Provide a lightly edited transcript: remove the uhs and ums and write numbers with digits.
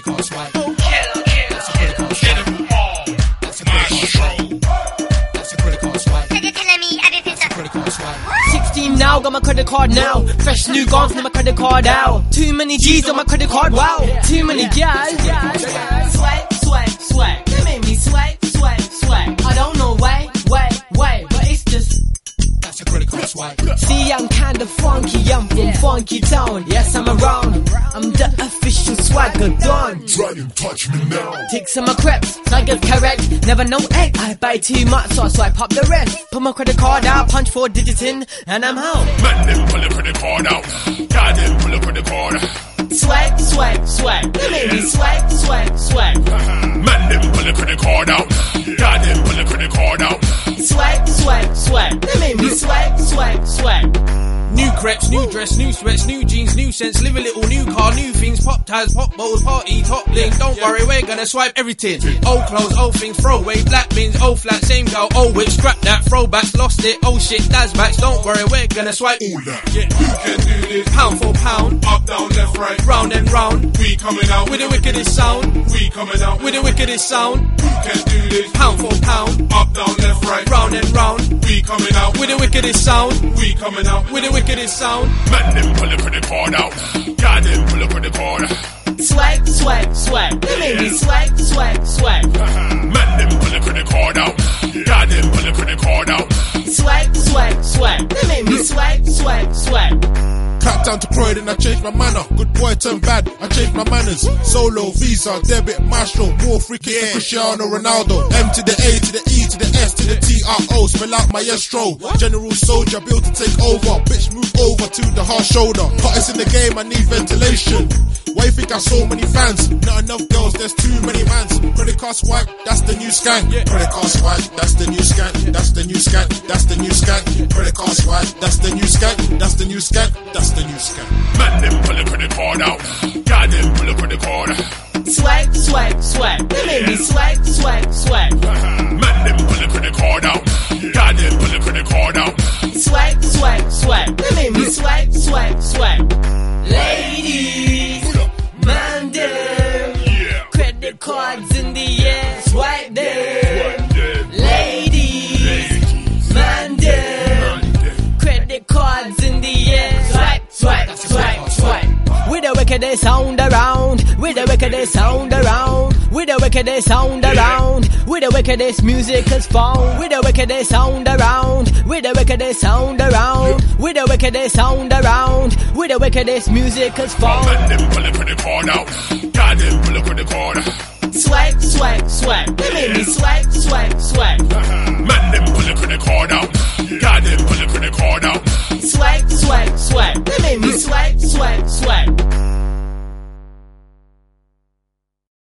credit card swipe. Oh, killer, That's a credit card get swipe. them all. That's a credit card swipe. That's a credit card swipe. So you're telling me everything's That's a credit card swipe. 16 now, got my credit card now. Fresh new guns, need my credit card out. Too many G's on my credit card, wow. Too many guys. Swipe, swipe, swipe. They made me swipe, swipe, swipe. I don't know why, but it's just. That's a credit card swipe. See, I'm kinda funky, I'm from Funky Town. Yes, I'm around. I'm the official swagger don. Try and touch me now. Take some of crepes, swagger's correct. Never know egg, I buy too much, so I swipe up the rest. Put my credit card out, punch 4 digits in, and I'm out. Man, them pull a credit card out. God, them pull a credit card. Swipe, swipe, swipe. They made me swipe, swipe, swipe. Man, them pull a credit card out. God, them pull a credit card out. Swipe, swipe, swipe. They made me swipe, swipe, swipe. New crepes, new dress, new sweats, new jeans, new sense. Live a little new car, new things. Pop ties, pop bottles, party, top bling. Don't worry, we're gonna swipe everything. Old clothes, old things, throw away. Black bins, old flat, same girl, old whip. Scrap that, throwbacks, lost it. Oh shit, that's backs. Don't worry, we're gonna swipe All that. Yeah. Who can do this? Pound for pound, Up, down, left, right. round and round. We coming out With the wickedest sound, We coming out with the wickedest sound. Who can do this? Pound for pound, Up, down, left, right. round and round. We coming out With the wickedest sound, We coming out with the wickedest sound. Man, them pull a credit card out. God, them pull a credit card. Swipe, swipe, swipe. They made me swipe, swipe, swipe. Man, them pull a credit card out. God, them pull a credit card out. Swipe, swipe, swipe. They made me swipe, swipe, swipe. Clap down to Croydon, I changed my manner. Good boy turned bad, I changed my manners. Solo, Visa, debit, Maestro. More free kicks than Cristiano Ronaldo. M to the A, to the E, to the S, to the TRO. Spell out maestro. General soldier, built to take over. Bitch, move over to the hard shoulder. Hottest in the game, I need ventilation. Why you think I so many fans? Not enough girls, there's too many mans. Credit card swipe, that's the new skank. Credit card swipe, that's the new skank. That's the new skank, that's the new skank. Credit card swipe, that's the new skank. That's the new skank, that's the new skank. Man, them pull a credit card out. God, them pull a credit card. Swipe, swipe, swipe. They made me swipe, swipe, swipe. Man, them pull a credit card out. God, them pull a credit card out. Swipe, swipe, swipe. They made me swipe, swipe, swipe. Ladies, man them. Yeah. Credit cards in the air, swipe them. Ladies, man them. Credit cards in the air, swipe, swipe, swipe, swipe. With the wickedest sound around, with the wickedest sound around, with the wickedest sound around, with the wickedest music is found, with the wickedest sound around, with the wickedest sound around, with the wickedest sound around, with the wickedest music is found. Man, them pull a credit card out. God, them pull a credit card. Swipe, swipe, swipe. They made me swipe, swipe, swipe. Man, them pull a credit card out. God, them pull a credit card out. Swipe, swipe, swipe. They made me swipe, swipe, swipe.